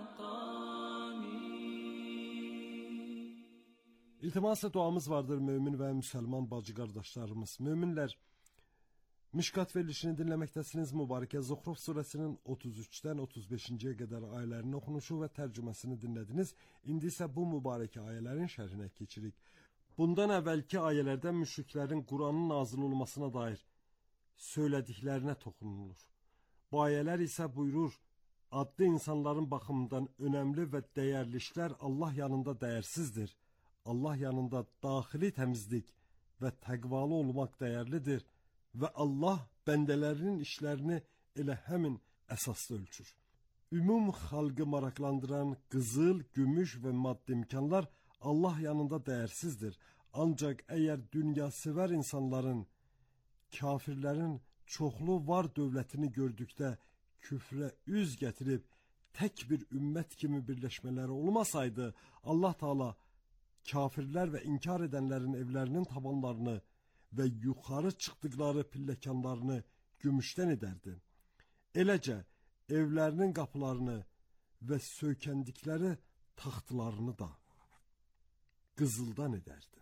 İltimas-ı duamız vardır mümin və müsəlman bacı qardaşlarımız. Müminlər, Mişkat verilişini dinləməkdəsiniz. Mübarəkə Zuhruf surəsinin otuz üçdən otuz beşinciyə qədər ayələrini oxunuşu və tərcüməsini dinlədiniz. İndi isə bu mübarəkə ayələrin şərhinə keçirik. Bundan əvvəlki ayələrdə müşriklərin Quranın nazil olmasına dair söylədiklərinə toxunulur. Bu ayələr isə buyurur, adlı insanların baxımından önəmli və dəyərli işlər Allah yanında dəyərsizdir. Allah yanında daxili təmizlik və təqvalı olmaq dəyərlidir və Allah bəndələrinin işlərini elə həmin əsasda ölçür. Ümum xalqı maraqlandıran qızıl, gümüş və maddi imkanlar Allah yanında dəyərsizdir. Ancaq əgər dünyasevər insanların, kafirlərin çoxlu var dövlətini gördükdə küfrə üz gətirib tək bir ümmət kimi birləşmələri olmasaydı, Allah Taala kafirlər və inkar edənlərin evlərinin tavanlarını və yuxarı çıxdıqları pilləkənlərini gümüşdən edərdi. Eləcə, evlərinin qapılarını və söykəndikləri taxtlarını da qızıldan edərdi.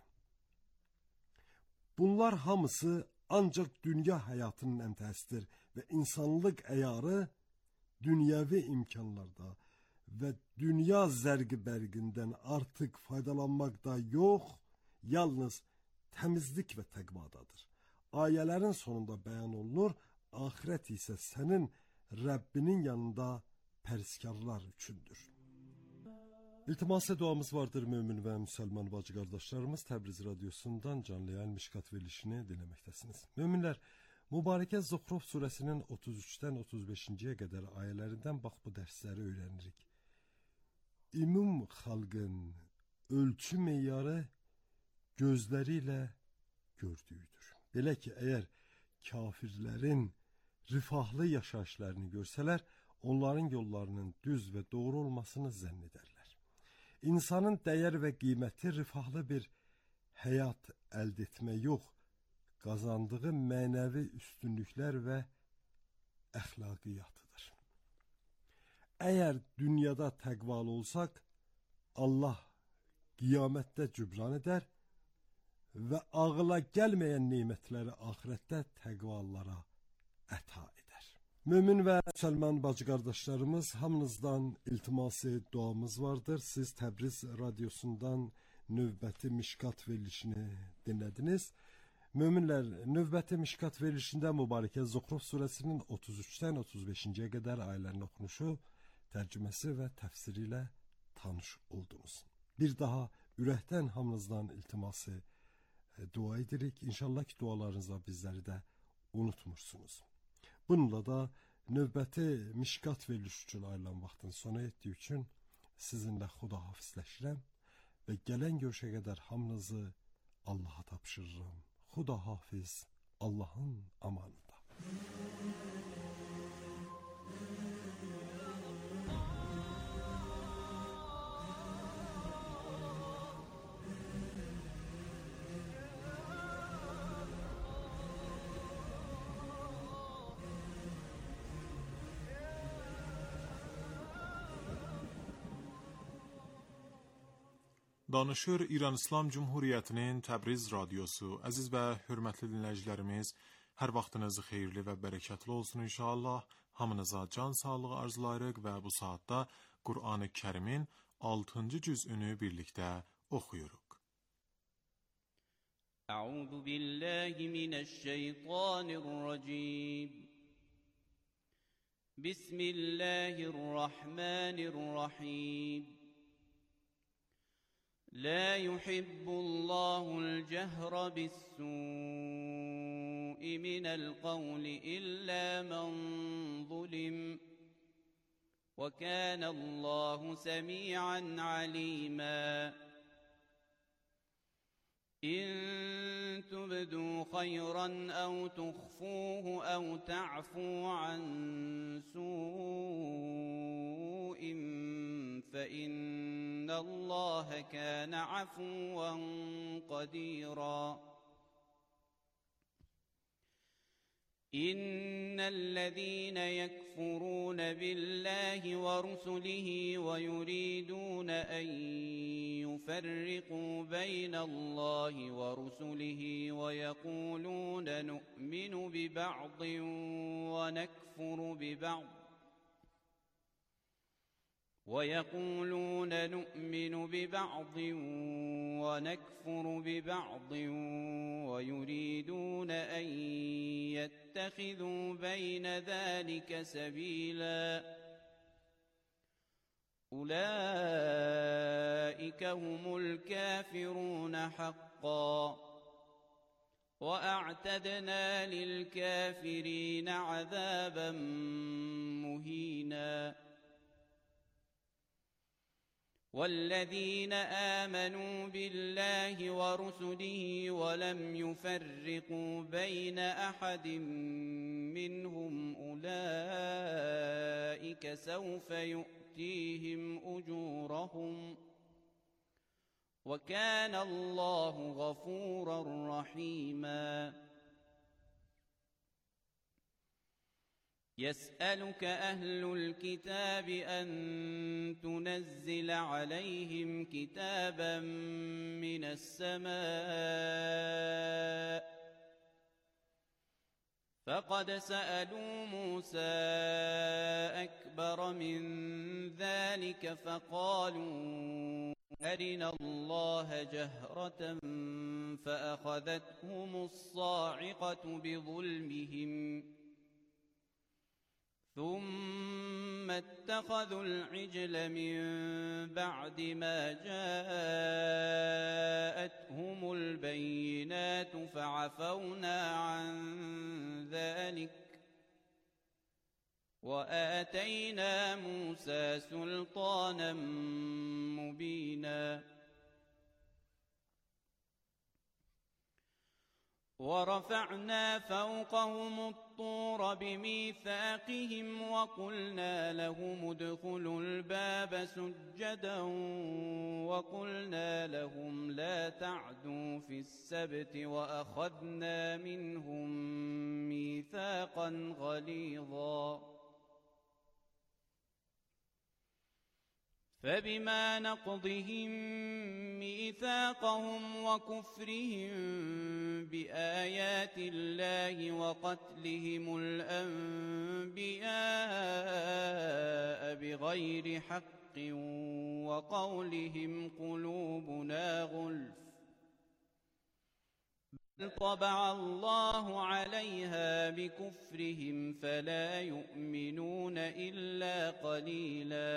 Bunlar hamısı ancaq dünya həyatının əmtəhəsidir və insanlıq əyarı dünyəvi imkanlarda və dünya zərqi bərqindən artıq faydalanmaqda yox, yalnız təmizlik və təqvadadır. Ayələrin sonunda bəyan olunur, ahirət isə sənin Rəbbinin yanında pərhizkarlar üçündür. İltimas-ı duamız vardır mümin və müsəlman bacı qardaşlarımız. Təbriz radiosundan canlı yayın Mişkat verilişini dinləməkdəsiniz. Müminlər, mübarəkə Zuhruf surəsinin otuz üçdən otuz beşinciyə qədər ayələrindən bax bu dərsləri öyrənirik. Ümum xalqın ölçü meyarı gözləri ilə gördüyüdür. Belə ki, əgər kafirlərin rifahlı yaşayışlarını görsələr, onların yollarının düz və doğru olmasını zənn edərlər. İnsanın dəyər və qiyməti rifahlı bir həyat əldə etmək yox, qazandığı mənəvi üstünlüklər və əxlaqiyatıdır. Əgər dünyada təqvalı olsaq, Allah qiyamətdə cübran edər və ağıla gəlməyən nemətləri ahirətdə təqvalılara əta edər. Mömin və müsəlman bacı qardaşlarımız, hamınızdan iltiması duamız vardır. Siz Təbriz radiosundan növbəti Mişkat verilişini dinlədiniz. Möminlər, növbəti Mişkat verilişində mübarəkə Zuhruf surəsinin otuz üçdən otuz beşinciyə qədər ayələrin oxunuşu, tərcüməsi və təfsiri ilə tanış oldunuz. Bir daha ürəkdən hamınızdan iltiması e, dua edirik. İnşallah ki, dualarınızla bizləri də unutmursunuz. Bununla da növbəti Mişkat veriliş üçün ayrılan vaxtın sona etdiyi üçün sizinlə xudahafizləşirəm və gələn görüşə qədər hamınızı Allaha tapşırıram. Xuda hafiz, Allahın amanında. Danışır İran İslam Cumhuriyyətinin Təbriz radiosu. Əziz və hörmətli dinləyicilərimiz, hər vaxtınız xeyirli və bərəkətli olsun inşallah. Hamınıza can sağlığı arzulayırıq və bu saatda Qur'an-ı Kərimin altıncı cüzünü birlikdə oxuyuruq. Əuzu billahi mineşşeytanirracim. Bismillahirrahmanirrahim. لا يحب الله الجهر بالسوء من القول إلا من ظلم وكان الله سميعا عليما إن تبدوا خيرا أو تخفوه أو تعفوا عن سوء فإن الله كان عفوا قديرا إن الذين يكفرون بالله ورسله ويريدون أن يفرقوا بين الله ورسله ويقولون نؤمن ببعض ونكفر ببعض ويقولون نؤمن ببعض ونكفر ببعض ويريدون أن يتخذوا بين ذلك سبيلا أولئك هم الكافرون حقا وأعتدنا للكافرين عذابا مهينا والذين آمنوا بالله ورسله ولم يفرقوا بين أحد منهم أولئك سوف يؤتيهم أجورهم وكان الله غفورا رحيما يسألك أهل الكتاب أن تنزل عليهم كتابا من السماء فقد سألوا موسى أكبر من ذلك فقالوا أرنا الله جهرة فأخذتهم الصاعقة بظلمهم ثم اتخذوا العجل من بعد ما جاءتهم البينات فعفونا عن ذلك وآتينا موسى سلطانا مبينا ورفعنا فوقهم الطور بميثاقهم وقلنا لهم ادخلوا الباب سجدا وقلنا لهم لا تعدوا في السبت وأخذنا منهم ميثاقا غليظا فبما نقضهم ميثاقهم وكفرهم بآيات الله وقتلهم الأنبياء بغير حق وقولهم قلوبنا غلف بل طبع الله عليها بكفرهم فلا يؤمنون إلا قليلا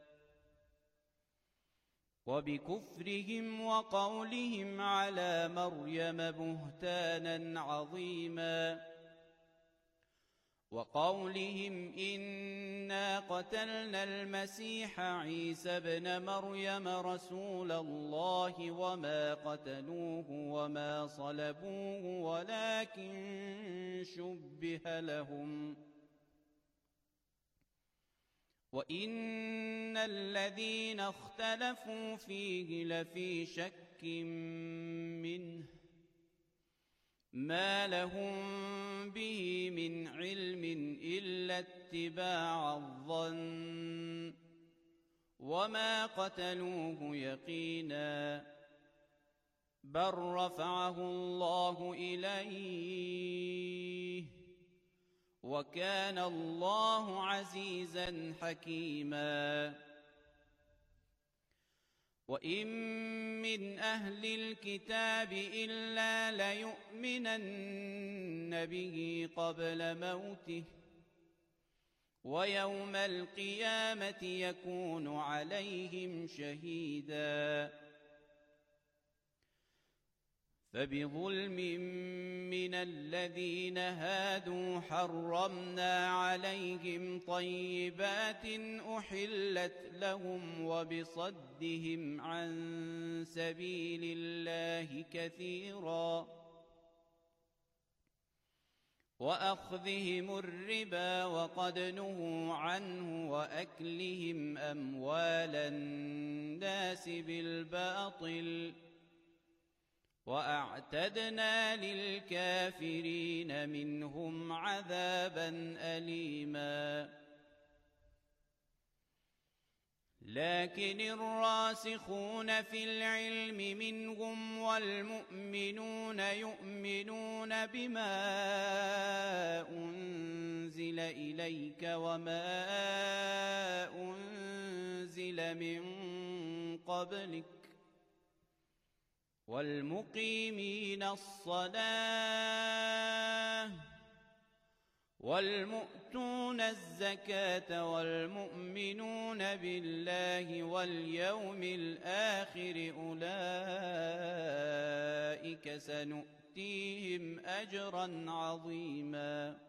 وبكفرهم وقولهم على مريم بهتانا عظيما وقولهم إنا إنا قتلنا المسيح عيسى ابن مريم رسول الله وما قتلوه وما صلبوه ولكن شبه لهم وإن الذين اختلفوا فيه لفي شك منه ما لهم به من علم إلا اتباع الظن وما قتلوه يقينا بل رفعه الله إليه وكان الله عزيزا حكيما وإن من أهل الكتاب إلا ليؤمنن به قبل موته ويوم القيامة يكون عليهم شهيدا فبظلم من الذين هادوا حرمنا عليهم طيبات أحلت لهم وبصدهم عن سبيل الله كثيرا وأخذهم الربا وقد نهوا عنه وأكلهم أموال الناس بالباطل وأعتدنا للكافرين منهم عذابا أليما لكن الراسخون في العلم منهم والمؤمنون يؤمنون بما أنزل إليك وما أنزل من قبلك والمقيمين الصلاة والمؤتون الزكاة والمؤمنون بالله واليوم الآخر أولئك سنؤتيهم أجرا عظيما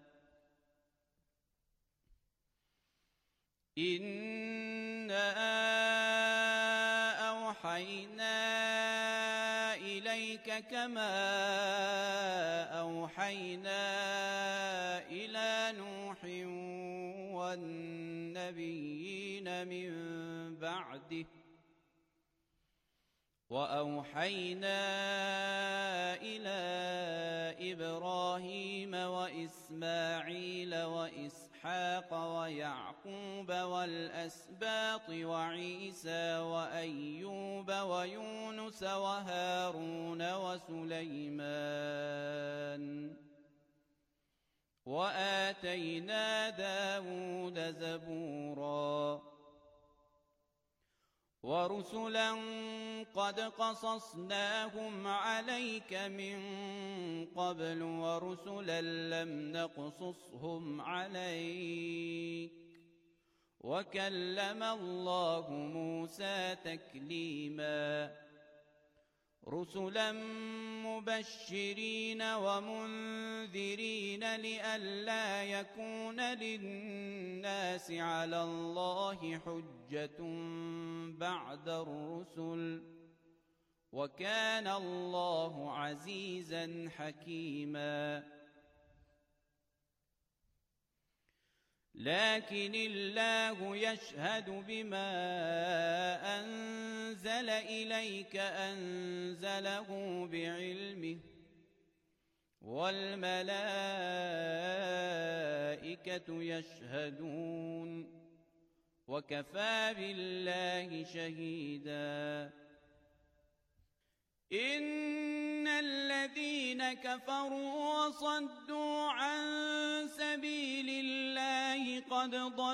إنا أوحينا إليك كما أوحينا إلى نوح والنبيين من بعده وأوحينا إلى إبراهيم وإسماعيل وإسحاق ويعقوب والأسباط وعيسى وأيوب ويونس وهارون وسليمان وآتينا داود زبورا ورسلا قد قصصناهم عليك من قبل ورسلا لم نقصصهم عليك وكلم الله موسى تكليما رسلا مبشرين ومنذرين لئلا يكون للناس على الله حجة بعد الرسل وكان الله عزيزا حكيما لكن الله يشهد بما أنزل إليك أنزله بعلمه والملائكة يشهدون وكفى بالله شهيدا إن الذين كفروا وصدوا عن سبيل الله قد ضلوا